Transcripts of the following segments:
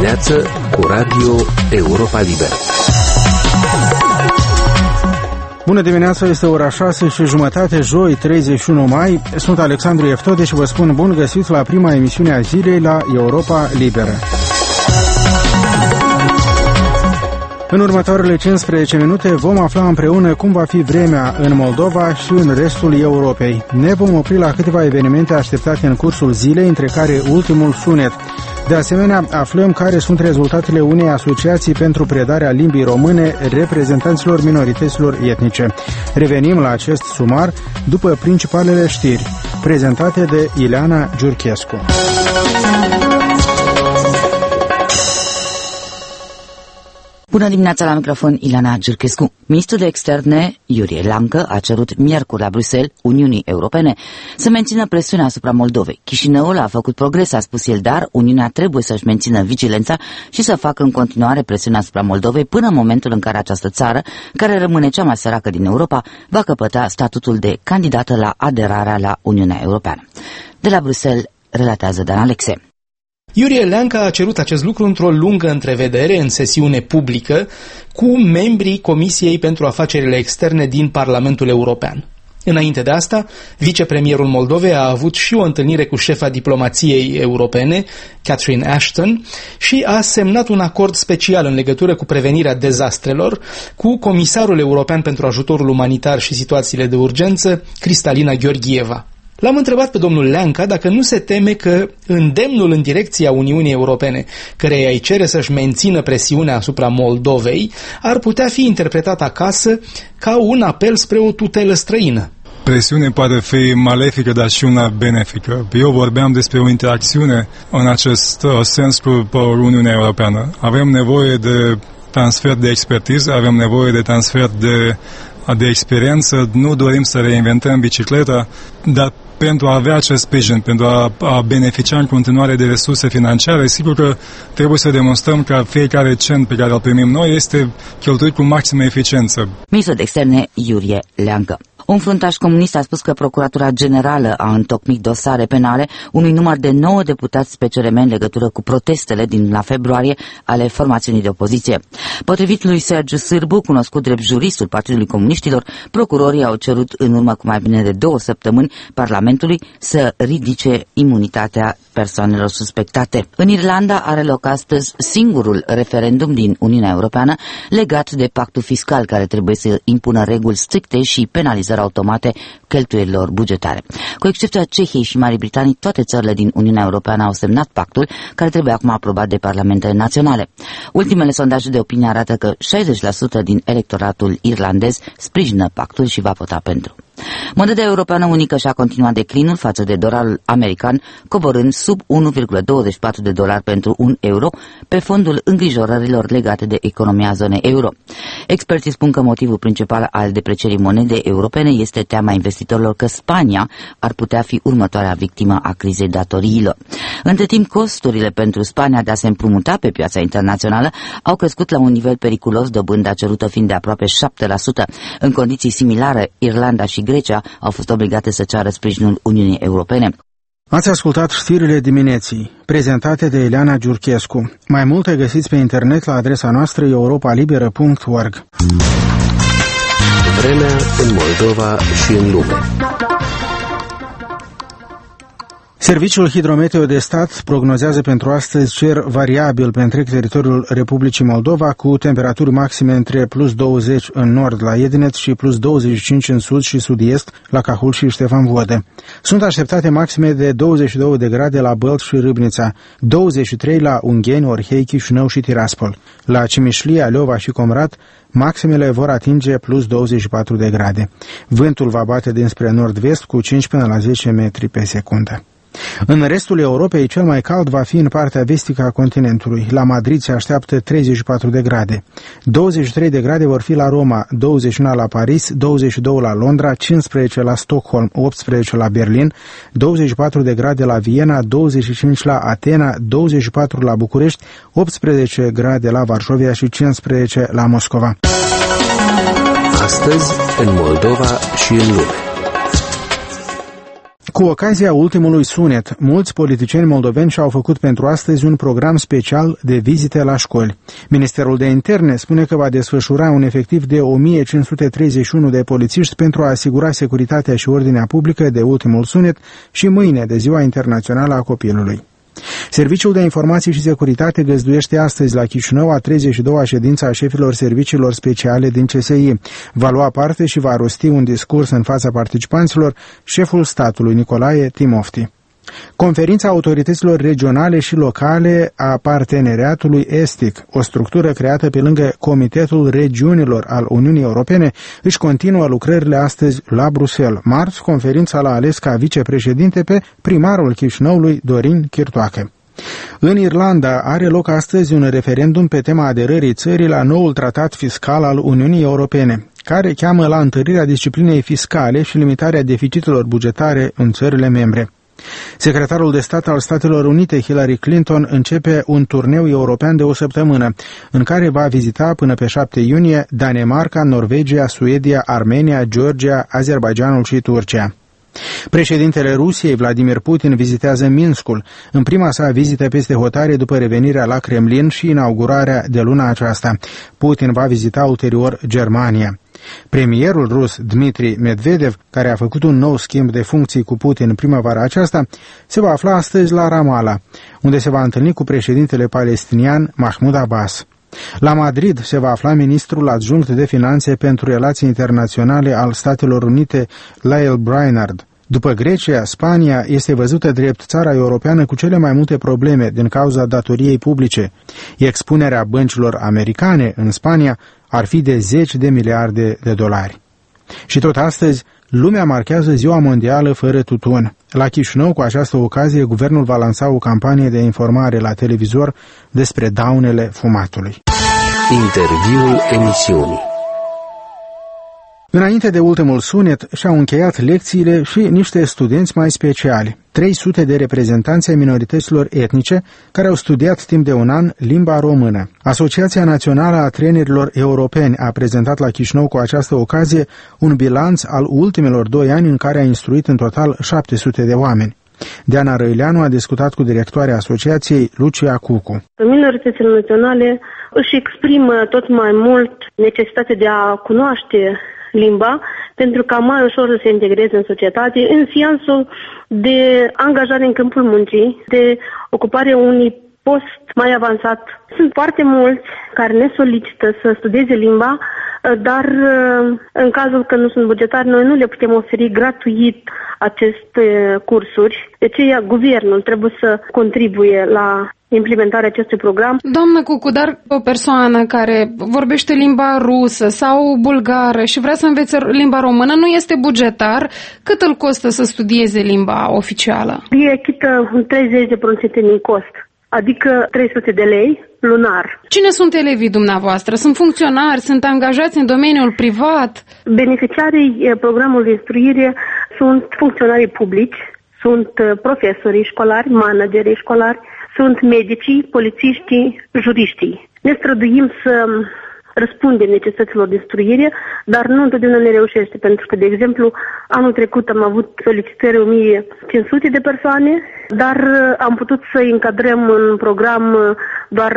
dimineață cu Radio Europa Liberă. Bună dimineața, este ora 6:30, joi, 31 mai. Sunt Alexandru Eftode și vă spun bun găsit la prima emisiune a zilei la Europa Liberă. În următoarele 15 minute vom afla împreună cum va fi vremea în Moldova și în restul Europei. Ne vom opri la câteva evenimente așteptate în cursul zilei, între care ultimul sunet. De asemenea, aflăm care sunt rezultatele unei asociații pentru predarea limbii române reprezentanților minorităților etnice. Revenim la acest sumar după principalele știri, prezentate de Ileana Giurchescu. Bună dimineața, la microfon Ileana Giurchescu. Ministrul de Externe, Iurie Leancă, a cerut miercuri la Bruxelles, Uniunii Europene, să mențină presiunea asupra Moldovei. Chișinăul a făcut progres, a spus el, dar Uniunea trebuie să-și mențină vigilența și să facă în continuare presiunea asupra Moldovei până în momentul în care această țară, care rămâne cea mai săracă din Europa, va căpăta statutul de candidată la aderarea la Uniunea Europeană. De la Bruxelles, relatează Dan Alexe. Iurie Leancă a cerut acest lucru într-o lungă întrevedere în sesiune publică cu membrii Comisiei pentru Afacerile Externe din Parlamentul European. Înainte de asta, vicepremierul Moldovei a avut și o întâlnire cu șefa diplomației europene, Catherine Ashton, și a semnat un acord special în legătură cu prevenirea dezastrelor cu comisarul european pentru ajutorul umanitar și situațiile de urgență, Cristalina Gheorgheva. L-am întrebat pe domnul Leancă dacă nu se teme că îndemnul în direcția Uniunii Europene, căreia îi cere să-și mențină presiunea asupra Moldovei, ar putea fi interpretat acasă ca un apel spre o tutelă străină. Presiune poate fi malefică, dar și una benefică. Eu vorbeam despre o interacțiune în acest sens cu Uniunea Europeană. Avem nevoie de transfer de expertiză, avem nevoie de transfer de experiență, nu dorim să reinventăm bicicleta, dar pentru a avea acest sprijin, pentru a beneficia în continuare de resurse financiare, sigur că trebuie să demonstrăm că fiecare cent pe care îl primim noi este cheltuit cu maximă eficiență. Ministrul de Externe Iurie Leancă. Un fruntaș comunist a spus că Procuratura Generală a întocmit dosare penale unui număr de 9 deputați pe CRM în legătură cu protestele din luna februarie ale formațiunii de opoziție. Potrivit lui Sergiu Sârbu, cunoscut drept juristul Partidului Comuniștilor, procurorii au cerut în urmă cu mai bine de 2 săptămâni Parlamentului să ridice imunitatea persoanelor suspectate. În Irlanda are loc astăzi singurul referendum din Uniunea Europeană legat de pactul fiscal, care trebuie să impună reguli stricte și penalizări automate cheltuielilor bugetare. Cu excepția Cehiei și Marii Britanii, toate țările din Uniunea Europeană au semnat pactul, care trebuie acum aprobat de parlamentele naționale. Ultimele sondaje de opinie arată că 60% din electoratul irlandez sprijină pactul și va vota pentru. Moneda europeană unică și-a continuat declinul față de dolarul american, coborând sub 1,24 de dolari pentru un euro, pe fondul îngrijorărilor legate de economia zonei euro. Experții spun că motivul principal al deprecierii monedei europene este teama investitorilor că Spania ar putea fi următoarea victimă a crizei datoriilor. Între timp, costurile pentru Spania de a se împrumuta pe piața internațională au crescut la un nivel periculos, dobânda cerută fiind de aproape 7%. În condiții similare, Irlanda și Grecia au fost obligate să ceară sprijinul Uniunii Europene. Ați ascultat știrile dimineții, prezentate de Ileana Giurchescu. Mai multe găsiți pe internet la adresa noastră europalibera.org. Vremea în Moldova și în lume. Serviciul Hidrometeo de Stat prognozează pentru astăzi cer variabil pe întreg teritoriul Republicii Moldova, cu temperaturi maxime între plus 20 în nord la Edinet și plus 25 în sud și sud-est la Cahul și Ștefan Vodă. Sunt așteptate maxime de 22 de grade la Bălt și Râbnița, 23 la Ungheni, Orhei, Chișinău și Tiraspol. La Cimișlia, Leova și Comrat, maximele vor atinge plus 24 de grade. Vântul va bate dinspre nord-vest cu 5 până la 10 metri pe secundă. În restul Europei, cel mai cald va fi în partea vestică a continentului. La Madrid se așteaptă 34 de grade. 23 de grade vor fi la Roma, 21 la Paris, 22 la Londra, 15 la Stockholm, 18 la Berlin, 24 de grade la Viena, 25 la Atena, 24 la București, 18 grade la Varșovia și 15 la Moscova. Astăzi, în Moldova și în lume. Cu ocazia ultimului sunet, mulți politicieni moldoveni și-au făcut pentru astăzi un program special de vizite la școli. Ministerul de Interne spune că va desfășura un efectiv de 1531 de polițiști pentru a asigura securitatea și ordinea publică de ultimul sunet și mâine de Ziua Internațională a Copilului. Serviciul de Informații și Securitate găzduiește astăzi la Chișinău a 32-a ședință a șefilor serviciilor speciale din CSI. Va lua parte și va rosti un discurs în fața participanților șeful statului Nicolae Timofti. Conferința autorităților regionale și locale a Parteneriatului Estic, o structură creată pe lângă Comitetul Regiunilor al Uniunii Europene, își continuă lucrările astăzi la Bruxelles. Marți, conferința l-a ales ca vicepreședinte pe primarul Chișinăului, Dorin Chirtoache. În Irlanda are loc astăzi un referendum pe tema aderării țării la noul tratat fiscal al Uniunii Europene, care cheamă la întărirea disciplinei fiscale și limitarea deficitelor bugetare în țările membre. Secretarul de stat al Statelor Unite, Hillary Clinton, începe un turneu european de o săptămână, în care va vizita până pe 7 iunie Danemarca, Norvegia, Suedia, Armenia, Georgia, Azerbaidjanul și Turcia. Președintele Rusiei, Vladimir Putin, vizitează Minskul, în prima sa vizită peste hotare după revenirea la Kremlin și inaugurarea de luna aceasta. Putin va vizita ulterior Germania. Premierul rus Dmitri Medvedev, care a făcut un nou schimb de funcții cu Putin în primăvara aceasta, se va afla astăzi la Ramallah, unde se va întâlni cu președintele palestinian Mahmoud Abbas. La Madrid se va afla ministrul adjunct de finanțe pentru relații internaționale al Statelor Unite, Lael Brainard. După Grecia, Spania este văzută drept țara europeană cu cele mai multe probleme din cauza datoriei publice. Expunerea băncilor americane în Spania ar fi de 10 de miliarde de dolari. Și tot astăzi, lumea marchează Ziua Mondială fără tutun. La Chișinău, cu această ocazie, guvernul va lansa o campanie de informare la televizor despre daunele fumatului. Interviul emisiunii. Înainte de ultimul sunet, și-au încheiat lecțiile și niște studenți mai speciali, 300 de reprezentanți ai minorităților etnice care au studiat timp de un an limba română. Asociația Națională a Trenerilor Europeni a prezentat la Chișinău cu această ocazie un bilanț al ultimilor 2 ani în care a instruit în total 700 de oameni. Diana Răileanu a discutat cu directoarea asociației, Lucia Cucu. Minoritățile naționale își exprimă tot mai mult necesitatea de a cunoaște limba pentru ca mai ușor să se integreze în societate, în sensul de angajare în câmpul muncii, de ocupare unui post mai avansat. Sunt foarte mulți care ne solicită să studieze limba, dar în cazul că nu sunt bugetari, noi nu le putem oferi gratuit aceste cursuri. De aceea, guvernul trebuie să contribuie la implementarea acestui program. Doamnă Cucu, dar o persoană care vorbește limba rusă sau bulgară și vrea să învețe limba română nu este bugetar, cât îl costă să studieze limba oficială? Ei achită un 30% din cost, adică 300 de lei lunar. Cine sunt elevii dumneavoastră? Sunt funcționari? Sunt angajați în domeniul privat? Beneficiarii programului de instruire sunt funcționarii publici, sunt profesorii școlari, managerii școlari, sunt medicii, polițiștii, juriștii. Ne străduim să răspundem necesităților de instruire, dar nu întotdeauna ne reușește, pentru că, de exemplu, anul trecut am avut solicitări 1500 de persoane, dar am putut să încadrăm în program doar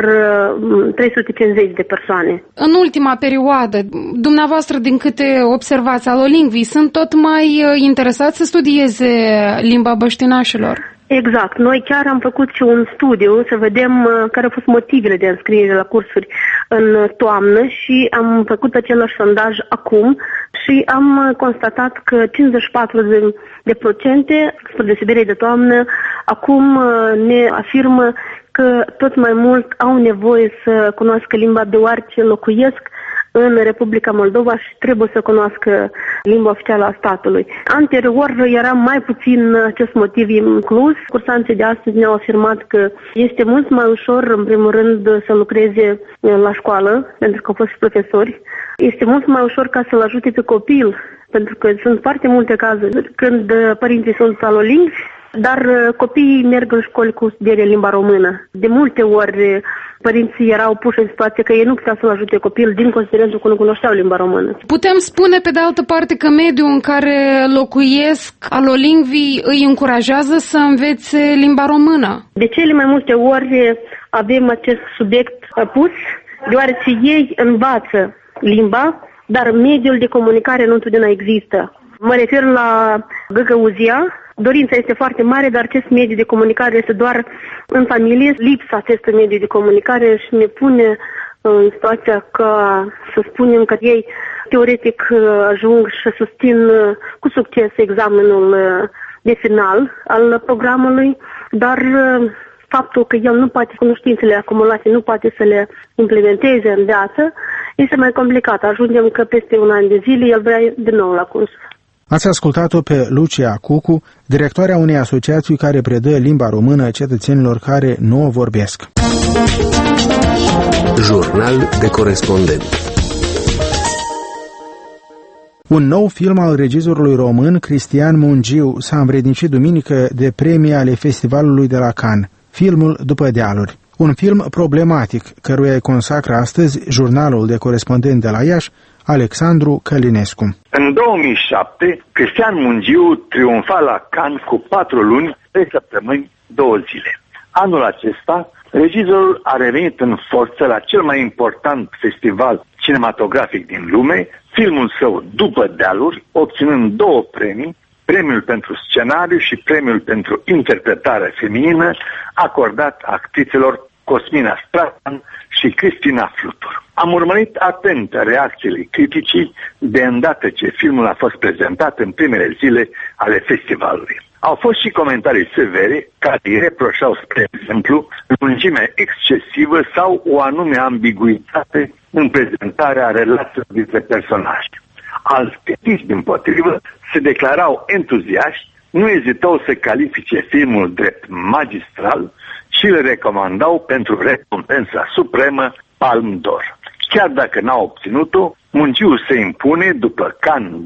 350 de persoane. În ultima perioadă, dumneavoastră, din câte observați alolingvii, sunt tot mai interesați să studieze limba băștinașilor? Exact. Noi chiar am făcut și un studiu să vedem care au fost motivele de înscriere la cursuri în toamnă și am făcut același sondaj acum și am constatat că 54%, spre deosebire de toamnă, acum ne afirmă că tot mai mult au nevoie să cunoască limba deoarece locuiesc în Republica Moldova și trebuie să cunoască limba oficială a statului. Anterior era mai puțin acest motiv inclus. Cursanții de astăzi ne-au afirmat că este mult mai ușor, în primul rând, să lucreze la școală, pentru că au fost și profesori. Este mult mai ușor ca să-l ajute pe copil, pentru că sunt foarte multe cazuri când părinții sunt alolingvi, dar copiii merg în școli cu studiere limba română. De multe ori părinții erau puși în situație că ei nu puteau să-l ajute copilul din considerentul că nu cunoșteau limba română. Putem spune, pe de altă parte, că mediul în care locuiesc alolingvii îi încurajează să învețe limba română. De cele mai multe ori avem acest subiect pus, deoarece ei învață limba, dar mediul de comunicare nu întotdeauna există. Mă refer la găgăuzia. Dorința este foarte mare, dar acest mediu de comunicare este doar în familie. Lipsa acestui mediu de comunicare și ne pune în situația că, să spunem că ei teoretic ajung și susțin cu succes examenul de final al programului, dar faptul că el nu poate, cunoștințele acumulate, nu poate să le implementeze în viață, este mai complicat. Ajungem că peste un an de zile el vrea din nou la curs. Ați ascultat-o pe Lucia Cucu, directoarea unei asociații care predă limba română cetățenilor care nu o vorbesc. Jurnal de corespondent. Un nou film al regizorului român Cristian Mungiu s-a învrednicit duminică de premii ale festivalului de la Cannes, filmul După dealuri. Un film problematic, căruia îi consacră astăzi jurnalul de corespondent de la Iași, Alexandru Călinescu. În 2007, Cristian Mungiu triumfa la Cannes cu 4 luni, 3 săptămâni, 2 zile. Anul acesta, regizorul a revenit în forță la cel mai important festival cinematografic din lume, filmul său După dealuri, obținând 2 premii, premiul pentru scenariu și premiul pentru interpretare feminină, acordat actrițelor Cosmina Stratan și Cristina Flutur. Am urmărit atent reacțiile criticii de îndată ce filmul a fost prezentat în primele zile ale festivalului. Au fost și comentarii severe care îi reproșau, spre exemplu, lungimea excesivă sau o anume ambiguitate în prezentarea relațiilor dintre personaje. Alți critici, dimpotrivă, se declarau entuziaști, nu ezitau să califice filmul drept magistral și îl recomandau pentru recompensa supremă Palme d'Or. Chiar dacă n-a obținut-o, Mungiu se impune după Cannes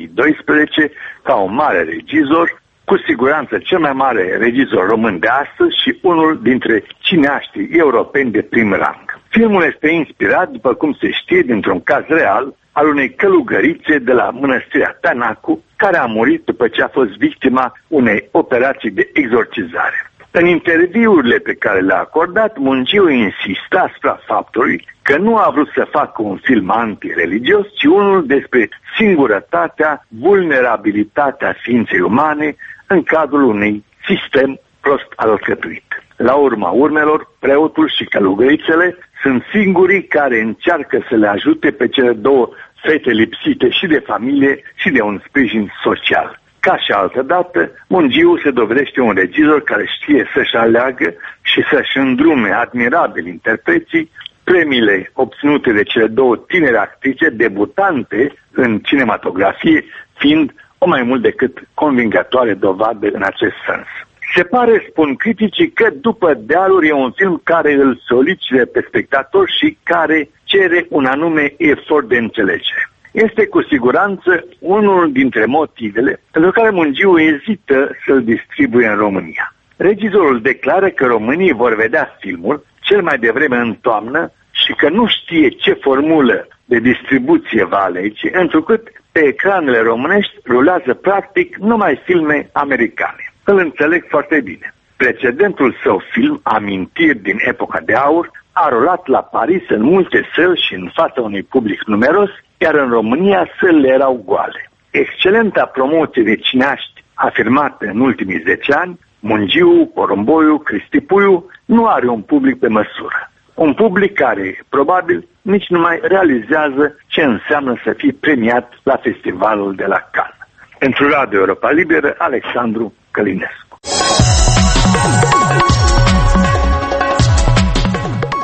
2012 ca un mare regizor, cu siguranță cel mai mare regizor român de astăzi și unul dintre cineaștii europeni de prim rang. Filmul este inspirat, după cum se știe, dintr-un caz real al unei călugărițe de la mănăstirea Tanacu, care a murit după ce a fost victima unei operații de exorcizare. În interviurile pe care le-a acordat, Mungiu insista asupra faptului că nu a vrut să facă un film antireligios, ci unul despre singurătatea, vulnerabilitatea ființei umane în cadrul unui sistem prost alcătuit. La urma urmelor, preotul și călugărițele sunt singurii care încearcă să le ajute pe cele 2 fete lipsite și de familie și de un sprijin social. Ca și altădată, Mungiu se dovedește un regizor care știe să-și aleagă și să-și îndrume admirabil interpreții, premiile obținute de cele 2 tinere actrice debutante în cinematografie, fiind o mai mult decât convingătoare dovadă în acest sens. Se pare, spun criticii, că După dealuri e un film care îl solicită pe spectator și care cere un anume efort de înțelegere. Este cu siguranță unul dintre motivele pentru care Mungiu ezită să-l distribuie în România. Regizorul declară că românii vor vedea filmul cel mai devreme în toamnă și că nu știe ce formulă de distribuție va alege, întrucât pe ecranele românești rulează practic numai filme americane. Îl înțeleg foarte bine. Precedentul său film, Amintiri din epoca de aur, a rulat la Paris în multe săli și în fața unui public numeros, iar în România sălile erau goale. Excelenta promoție de cineaști afirmată în ultimii 10 ani, Mungiu, Porumboiu, Cristi Puiu, nu are un public pe măsură. Un public care, probabil, nici nu mai realizează ce înseamnă să fii premiat la festivalul de la Cannes. Pentru Radio Europa Liberă, Alexandru Călinescu.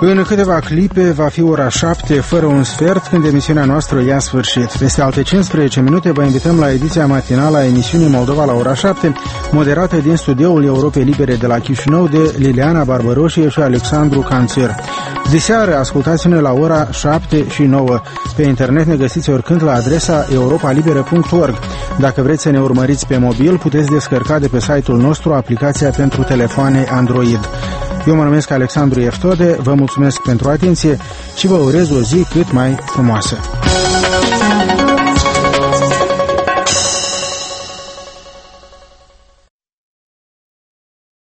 În câteva clipe va fi ora 7 fără un sfert când emisiunea noastră ia sfârșit. Peste alte 15 minute vă invităm la ediția matinală a emisiunii Moldova la ora 7, moderată din studioul Europei Libere de la Chișinău de Liliana Barbăroșie și Alexandru Canțer. Diseară ascultați-ne la ora 7 și 9. Pe internet ne găsiți oricând la adresa europalibere.org. Dacă vreți să ne urmăriți pe mobil, puteți descărca de pe site-ul nostru aplicația pentru telefoane Android. Eu mă numesc Alexandru Eftode, vă mulțumesc pentru atenție și vă urez o zi cât mai frumoasă.